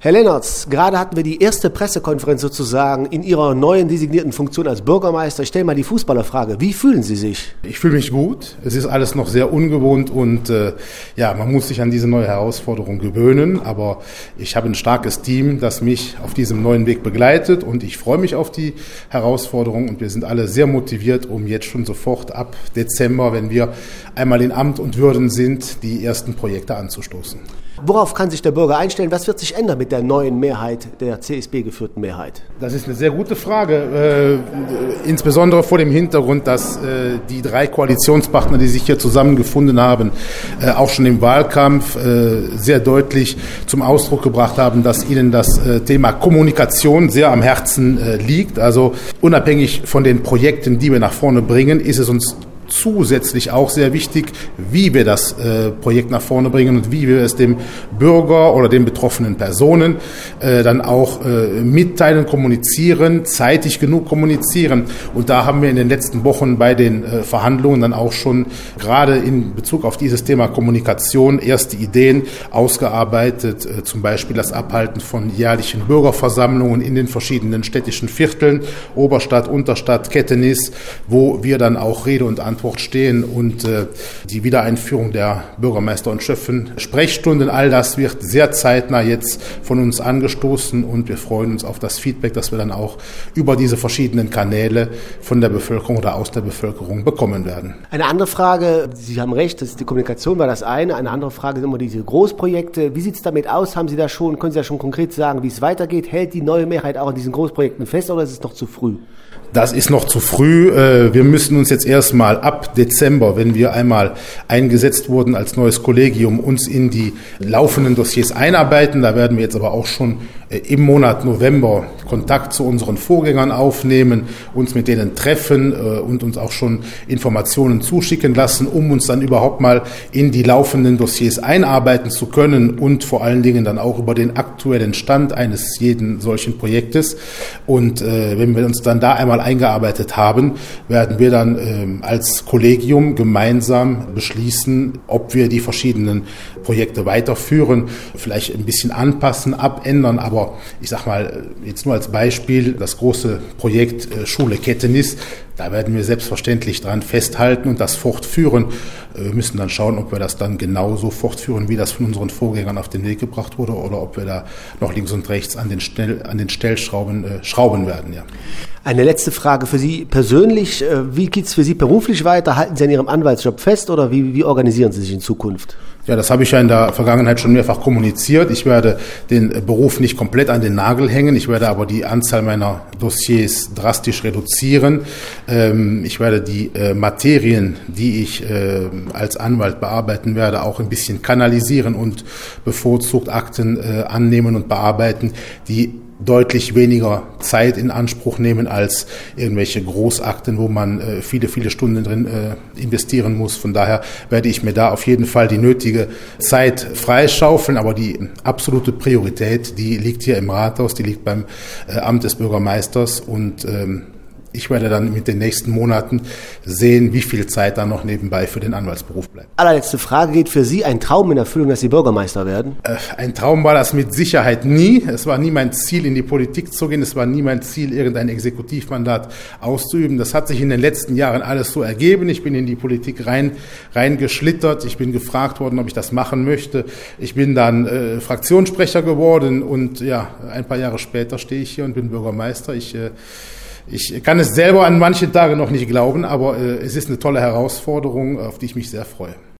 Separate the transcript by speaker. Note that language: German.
Speaker 1: Herr Lennertz, gerade hatten wir die erste Pressekonferenz sozusagen in Ihrer neuen designierten Funktion als Bürgermeister. Ich stelle mal die Fußballerfrage. Wie fühlen Sie sich?
Speaker 2: Ich fühle mich gut. Es ist alles noch sehr ungewohnt und man muss sich an diese neue Herausforderung gewöhnen. Aber ich habe ein starkes Team, das mich auf diesem neuen Weg begleitet und ich freue mich auf die Herausforderung und wir sind alle sehr motiviert, um jetzt schon sofort ab Dezember, wenn wir einmal in Amt und Würden sind, die ersten Projekte anzustoßen.
Speaker 1: Worauf kann sich der Bürger einstellen? Was wird sich ändern mit der neuen Mehrheit, der CSB-geführten Mehrheit?
Speaker 2: Das ist eine sehr gute Frage, insbesondere vor dem Hintergrund, dass die 3 Koalitionspartner, die sich hier zusammengefunden haben, auch schon im Wahlkampf sehr deutlich zum Ausdruck gebracht haben, dass ihnen das Thema Kommunikation sehr am Herzen liegt. Also unabhängig von den Projekten, die wir nach vorne bringen, ist es uns zusätzlich auch sehr wichtig, wie wir das Projekt nach vorne bringen und wie wir es dem Bürger oder den betroffenen Personen dann auch mitteilen, kommunizieren, zeitig genug kommunizieren. Und da haben wir in den letzten Wochen bei den Verhandlungen dann auch schon gerade in Bezug auf dieses Thema Kommunikation erste Ideen ausgearbeitet, zum Beispiel das Abhalten von jährlichen Bürgerversammlungen in den verschiedenen städtischen Vierteln, Oberstadt, Unterstadt, Kettenis, wo wir dann auch Rede und Antwort stehen und die Wiedereinführung der Bürgermeister- und Schöffen-Sprechstunden, all das wird sehr zeitnah jetzt von uns angestoßen und wir freuen uns auf das Feedback, das wir dann auch über diese verschiedenen Kanäle von der Bevölkerung oder aus der Bevölkerung bekommen werden.
Speaker 1: Eine andere Frage, Sie haben recht, die Kommunikation war das eine andere Frage sind immer diese Großprojekte. Wie sieht es damit aus? Können Sie da schon konkret sagen, wie es weitergeht? Hält die neue Mehrheit auch an diesen Großprojekten fest oder ist es noch zu früh?
Speaker 2: Das ist noch zu früh. Wir müssen uns jetzt erstmal ab Dezember, wenn wir einmal eingesetzt wurden als neues Kollegium, uns in die laufenden Dossiers einarbeiten. Da werden wir jetzt aber auch schon im Monat November Kontakt zu unseren Vorgängern aufnehmen, uns mit denen treffen und uns auch schon Informationen zuschicken lassen, um uns dann überhaupt mal in die laufenden Dossiers einarbeiten zu können und vor allen Dingen dann auch über den aktuellen Stand eines jeden solchen Projektes. Und wenn wir uns dann da einmal eingearbeitet haben, werden wir dann als Kollegium gemeinsam beschließen, ob wir die verschiedenen Projekte weiterführen, vielleicht ein bisschen anpassen, abändern, aber ich sag mal, jetzt nur als Beispiel, das große Projekt Schule Kettenis, da werden wir selbstverständlich dran festhalten und das fortführen. Wir müssen dann schauen, ob wir das dann genauso fortführen, wie das von unseren Vorgängern auf den Weg gebracht wurde oder ob wir da noch links und rechts an den Stellschrauben schrauben werden. Ja.
Speaker 1: Eine letzte Frage für Sie persönlich. Wie geht es für Sie beruflich weiter? Halten Sie an Ihrem Anwaltsjob fest oder wie organisieren Sie sich in Zukunft?
Speaker 2: Ja, das habe ich ja in der Vergangenheit schon mehrfach kommuniziert. Ich werde den Beruf nicht komplett an den Nagel hängen. Ich werde aber die Anzahl meiner Dossiers drastisch reduzieren. Ich werde die Materien, die ich als Anwalt bearbeiten werde, auch ein bisschen kanalisieren und bevorzugt Akten annehmen und bearbeiten, die deutlich weniger Zeit in Anspruch nehmen als irgendwelche Großakten, wo man viele Stunden drin investieren muss. Von daher werde ich mir da auf jeden Fall die nötige Zeit freischaufeln, aber die absolute Priorität, die liegt hier im Rathaus, die liegt beim Amt des Bürgermeisters und ich werde dann mit den nächsten Monaten sehen, wie viel Zeit da noch nebenbei für den Anwaltsberuf bleibt.
Speaker 1: Allerletzte Frage, geht für Sie ein Traum in Erfüllung, dass Sie Bürgermeister werden?
Speaker 2: Ein Traum war das mit Sicherheit nie. Es war nie mein Ziel, in die Politik zu gehen. Es war nie mein Ziel, irgendein Exekutivmandat auszuüben. Das hat sich in den letzten Jahren alles so ergeben. Ich bin in die Politik reingeschlittert. Ich bin gefragt worden, ob ich das machen möchte. Ich bin dann Fraktionssprecher geworden und ja, ein paar Jahre später stehe ich hier und bin Bürgermeister. Ich kann es selber an manchen Tagen noch nicht glauben, aber es ist eine tolle Herausforderung, auf die ich mich sehr freue.